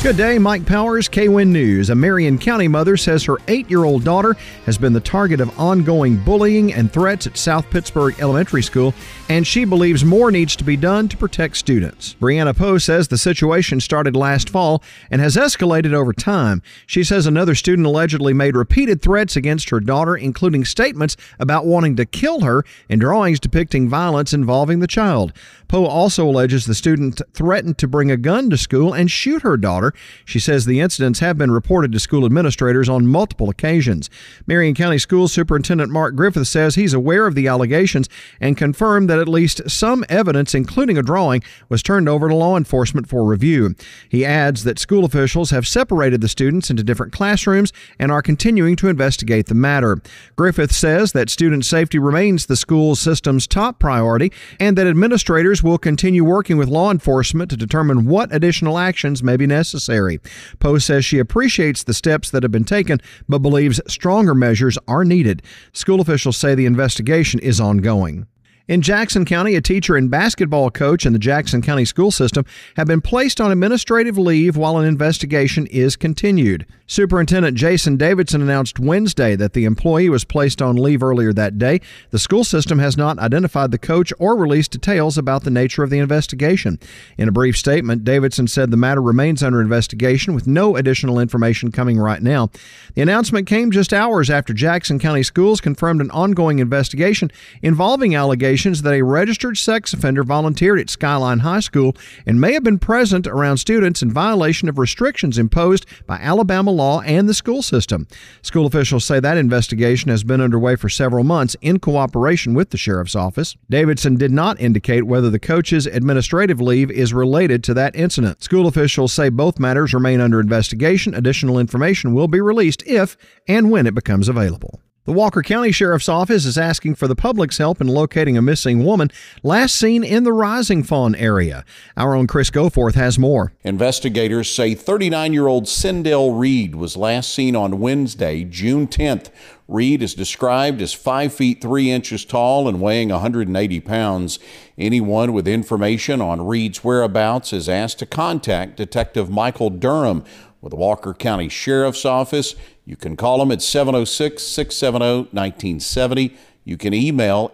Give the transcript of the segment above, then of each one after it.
Good day, Mike Powers, KWIN News. A Marion County mother says her 8-year-old daughter has been the target of ongoing bullying and threats at South Pittsburgh Elementary School, and she believes more needs to be done to protect students. Brianna Poe says the situation started last fall and has escalated over time. She says another student allegedly made repeated threats against her daughter, including statements about wanting to kill her and drawings depicting violence involving the child. Poe also alleges the student threatened to bring a gun to school and shoot her daughter. She says the incidents have been reported to school administrators on multiple occasions. Marion County School Superintendent Mark Griffith says he's aware of the allegations and confirmed that at least some evidence, including a drawing, was turned over to law enforcement for review. He adds that school officials have separated the students into different classrooms and are continuing to investigate the matter. Griffith says that student safety remains the school system's top priority and that administrators will continue working with law enforcement to determine what additional actions may be necessary. Poe says she appreciates the steps that have been taken, but believes stronger measures are needed. School officials say the investigation is ongoing. In Jackson County, a teacher and basketball coach in the Jackson County school system have been placed on administrative leave while an investigation is continued. Superintendent Jason Davidson announced Wednesday that the employee was placed on leave earlier that day. The school system has not identified the coach or released details about the nature of the investigation. In a brief statement, Davidson said the matter remains under investigation with no additional information coming right now. The announcement came just hours after Jackson County Schools confirmed an ongoing investigation involving allegations that a registered sex offender volunteered at Skyline High School and may have been present around students in violation of restrictions imposed by Alabama law and the school system. School officials say that investigation has been underway for several months in cooperation with the sheriff's office. Davidson did not indicate whether the coach's administrative leave is related to that incident. School officials say both matters remain under investigation. Additional information will be released if and when it becomes available. The Walker County Sheriff's Office is asking for the public's help in locating a missing woman last seen in the Rising Fawn area. Our own Chris Goforth has more. Investigators say 39-year-old Sindell Reed was last seen on Wednesday, June 10th. Reed is described as 5 feet 3 inches tall and weighing 180 pounds. Anyone with information on Reed's whereabouts is asked to contact Detective Michael Durham with the Walker County Sheriff's Office. You can call him at 706-670-1970. You can email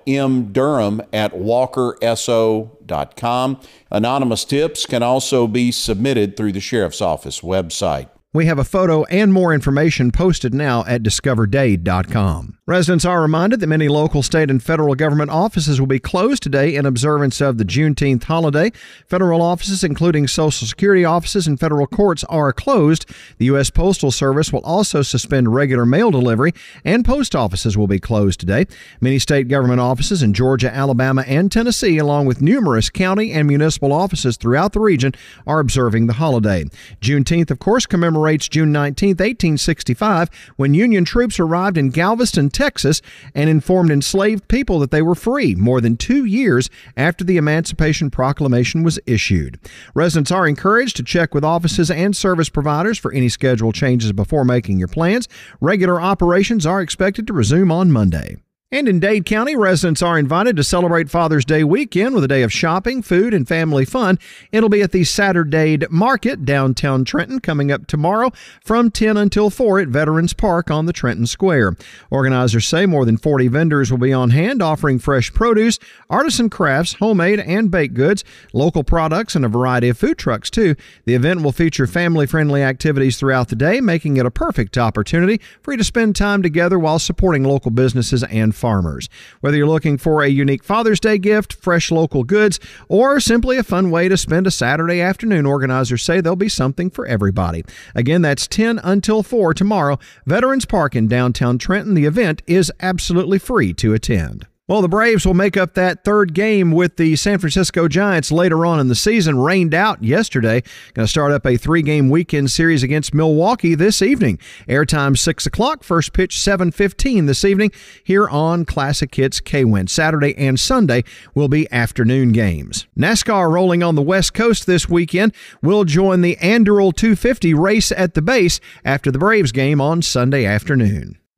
mdurham@walkerso.com. Anonymous tips can also be submitted through the Sheriff's Office website. We have a photo and more information posted now at discoverdade.com. Residents are reminded that many local, state, and federal government offices will be closed today in observance of the Juneteenth holiday. Federal offices, including Social Security offices and federal courts, are closed. The U.S. Postal Service will also suspend regular mail delivery, and post offices will be closed today. Many state government offices in Georgia, Alabama, and Tennessee, along with numerous county and municipal offices throughout the region, are observing the holiday. Juneteenth, of course, commemorates June 19, 1865, when Union troops arrived in Galveston, Texas, and informed enslaved people that they were free more than 2 years after the Emancipation Proclamation was issued. Residents are encouraged to check with offices and service providers for any schedule changes before making your plans. Regular operations are expected to resume on Monday. And in Dade County, residents are invited to celebrate Father's Day weekend with a day of shopping, food, and family fun. It'll be at the Saturday Market, downtown Trenton, coming up tomorrow from 10 until 4 at Veterans Park on the Trenton Square. Organizers say more than 40 vendors will be on hand offering fresh produce, artisan crafts, homemade and baked goods, local products, and a variety of food trucks, too. The event will feature family-friendly activities throughout the day, making it a perfect opportunity for you to spend time together while supporting local businesses and farmers. Whether you're looking for a unique Father's Day gift, fresh local goods, or simply a fun way to spend a Saturday afternoon, organizers say there'll be something for everybody. Again, that's 10 until 4 tomorrow, Veterans Park in downtown Trenton. The event is absolutely free to attend. Well, the Braves will make up that third game with the San Francisco Giants later on in the season. Rained out yesterday. Going to start up a 3-game weekend series against Milwaukee this evening. Airtime 6 o'clock. First pitch 7:15 this evening here on Classic Hits KWIN. Saturday and Sunday will be afternoon games. NASCAR rolling on the West Coast this weekend. We'll join the Anduril 250 race at the base after the Braves game on Sunday afternoon.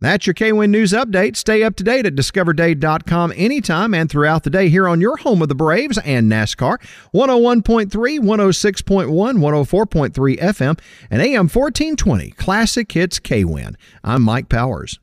That's your KWIN News Update. Stay up to date at discoverday.com anytime and throughout the day here on your home of the Braves and NASCAR. 101.3, 106.1, 104.3 FM, and AM 1420. Classic Hits KWIN. I'm Mike Powers.